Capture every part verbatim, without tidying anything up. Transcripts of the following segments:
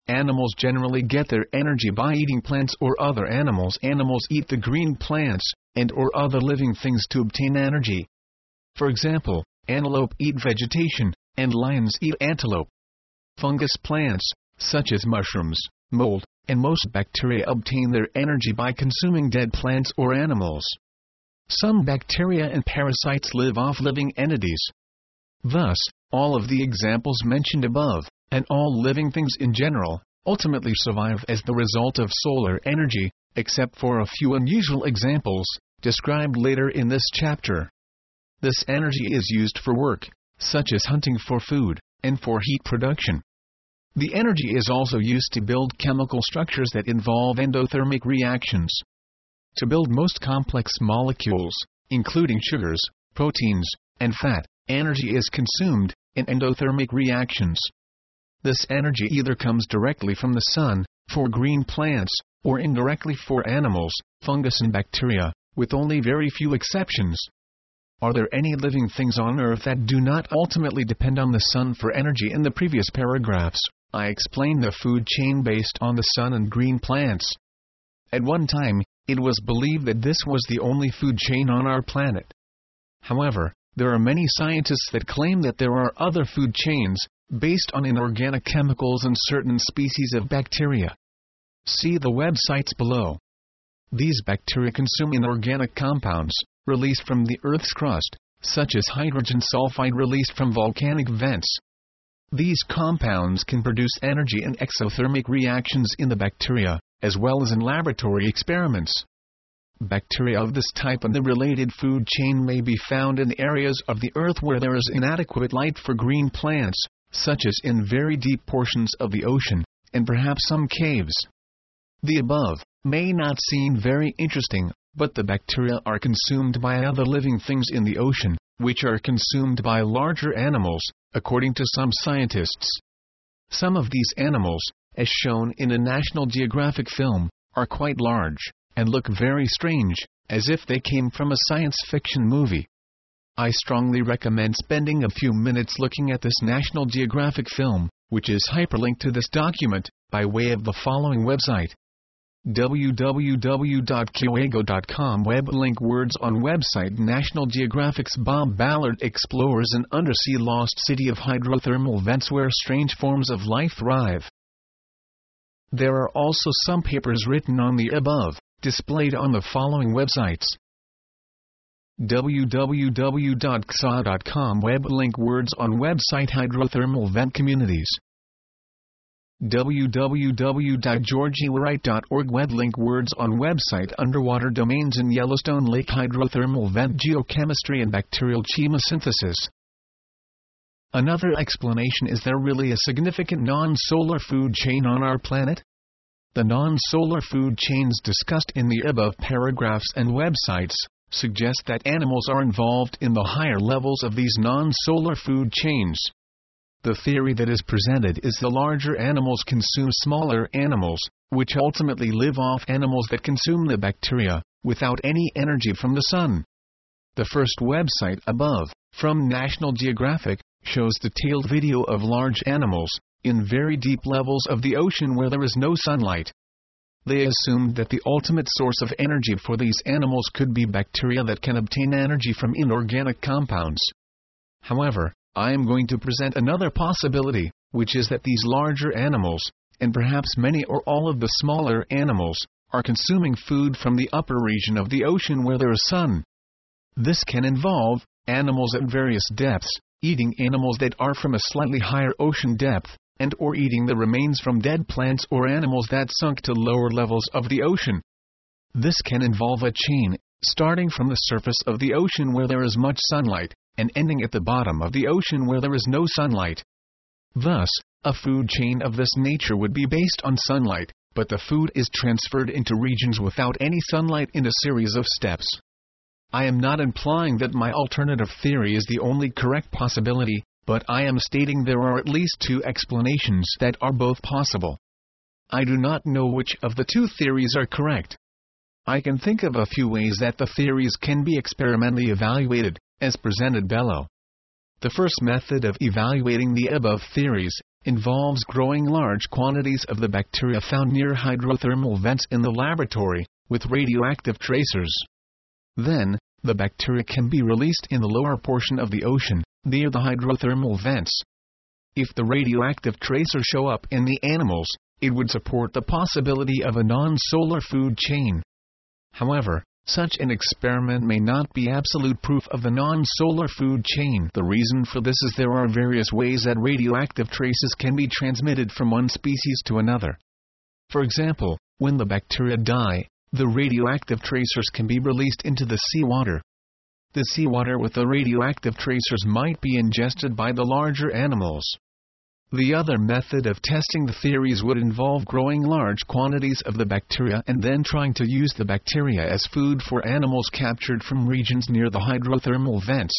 Animals generally get their energy by eating plants or other animals. Animals eat the green plants and or other living things to obtain energy. For example, antelope eat vegetation, and lions eat antelope. Fungus plants, such as mushrooms, mold, and most bacteria obtain their energy by consuming dead plants or animals. Some bacteria and parasites live off living entities. Thus, all of the examples mentioned above, and all living things in general, ultimately survive as the result of solar energy, except for a few unusual examples, described later in this chapter. This energy is used for work, such as hunting for food, and for heat production. The energy is also used to build chemical structures that involve endothermic reactions. To build most complex molecules, including sugars, proteins, and fat, energy is consumed in endothermic reactions. This energy either comes directly from the sun, for green plants, or indirectly for animals, fungus and bacteria, with only very few exceptions. Are there any living things on Earth that do not ultimately depend on the sun for energy? In the previous paragraphs, I explained the food chain based on the sun and green plants. At one time, it was believed that this was the only food chain on our planet. However, there are many scientists that claim that there are other food chains, based on inorganic chemicals and certain species of bacteria. See the websites below. These bacteria consume inorganic compounds, released from the Earth's crust, such as hydrogen sulfide released from volcanic vents. These compounds can produce energy in exothermic reactions in the bacteria, as well as in laboratory experiments. Bacteria of this type and the related food chain may be found in areas of the Earth where there is inadequate light for green plants, such as in very deep portions of the ocean, and perhaps some caves. The above may not seem very interesting, but the bacteria are consumed by other living things in the ocean, which are consumed by larger animals, according to some scientists. Some of these animals, as shown in a National Geographic film, are quite large, and look very strange, as if they came from a science fiction movie. I strongly recommend spending a few minutes looking at this National Geographic film, which is hyperlinked to this document, by way of the following website. w w w dot kyoego dot com Web link words on website. National Geographic's Bob Ballard explores an undersea lost city of hydrothermal vents where strange forms of life thrive. There are also some papers written on the above, displayed on the following websites. w w w dot x a dot com Web link words on website Hydrothermal Vent Communities. w w w dot georgie wright dot org Web link words on website Underwater Domains in Yellowstone Lake Hydrothermal Vent Geochemistry and Bacterial Chemosynthesis. Another explanation: is there really a significant non-solar food chain on our planet? The non-solar food chains discussed in the above paragraphs and websites suggest that animals are involved in the higher levels of these non-solar food chains. The theory that is presented is the larger animals consume smaller animals, which ultimately live off animals that consume the bacteria, without any energy from the sun. The first website above, from National Geographic, shows detailed video of large animals, in very deep levels of the ocean where there is no sunlight. They assumed that the ultimate source of energy for these animals could be bacteria that can obtain energy from inorganic compounds. However, I am going to present another possibility, which is that these larger animals, and perhaps many or all of the smaller animals, are consuming food from the upper region of the ocean where there is sun. This can involve animals at various depths, eating animals that are from a slightly higher ocean depth, and or eating the remains from dead plants or animals that sunk to lower levels of the ocean. This can involve a chain, starting from the surface of the ocean where there is much sunlight, and ending at the bottom of the ocean where there is no sunlight. Thus, a food chain of this nature would be based on sunlight, but the food is transferred into regions without any sunlight in a series of steps. I am not implying that my alternative theory is the only correct possibility, but I am stating there are at least two explanations that are both possible. I do not know which of the two theories are correct. I can think of a few ways that the theories can be experimentally evaluated, as presented below. The first method of evaluating the above theories involves growing large quantities of the bacteria found near hydrothermal vents in the laboratory, with radioactive tracers. Then, the bacteria can be released in the lower portion of the ocean, near the hydrothermal vents. If the radioactive tracers show up in the animals, it would support the possibility of a non-solar food chain. However, such an experiment may not be absolute proof of the non-solar food chain. The reason for this is there are various ways that radioactive traces can be transmitted from one species to another. For example, when the bacteria die, the radioactive tracers can be released into the seawater. The seawater with the radioactive tracers might be ingested by the larger animals. The other method of testing the theories would involve growing large quantities of the bacteria and then trying to use the bacteria as food for animals captured from regions near the hydrothermal vents.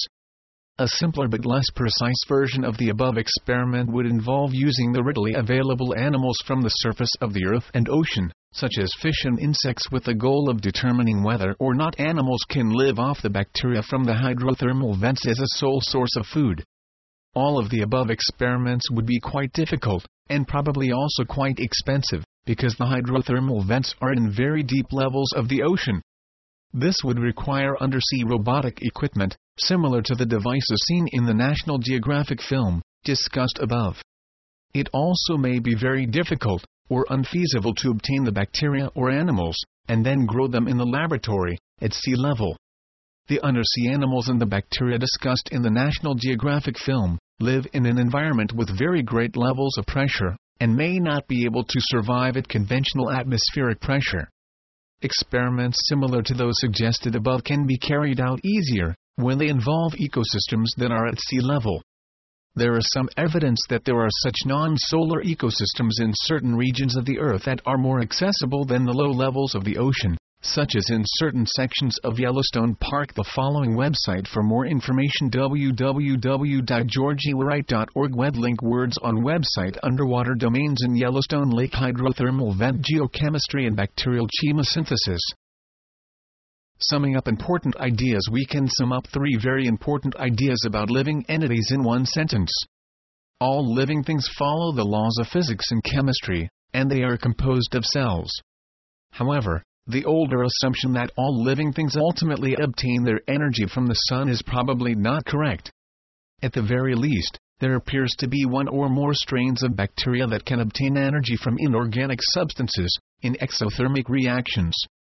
A simpler but less precise version of the above experiment would involve using the readily available animals from the surface of the earth and ocean, such as fish and insects, with the goal of determining whether or not animals can live off the bacteria from the hydrothermal vents as a sole source of food. All of the above experiments would be quite difficult, and probably also quite expensive, because the hydrothermal vents are in very deep levels of the ocean. This would require undersea robotic equipment, similar to the devices seen in the National Geographic film, discussed above. It also may be very difficult, or unfeasible to obtain the bacteria or animals, and then grow them in the laboratory, at sea level. The undersea animals and the bacteria discussed in the National Geographic film live in an environment with very great levels of pressure, and may not be able to survive at conventional atmospheric pressure. Experiments similar to those suggested above can be carried out easier, when they involve ecosystems that are at sea level. There is some evidence that there are such non-solar ecosystems in certain regions of the Earth that are more accessible than the low levels of the ocean, such as in certain sections of Yellowstone Park. The following website for more information: w w w dot georgie wright dot org. Web link: words on website. Underwater domains in Yellowstone Lake. Hydrothermal vent geochemistry and bacterial chemosynthesis. Summing up important ideas. We can sum up three very important ideas about living entities in one sentence. All living things follow the laws of physics and chemistry, and they are composed of cells. However, the older assumption that all living things ultimately obtain their energy from the sun is probably not correct. At the very least, there appears to be one or more strains of bacteria that can obtain energy from inorganic substances, in exothermic reactions.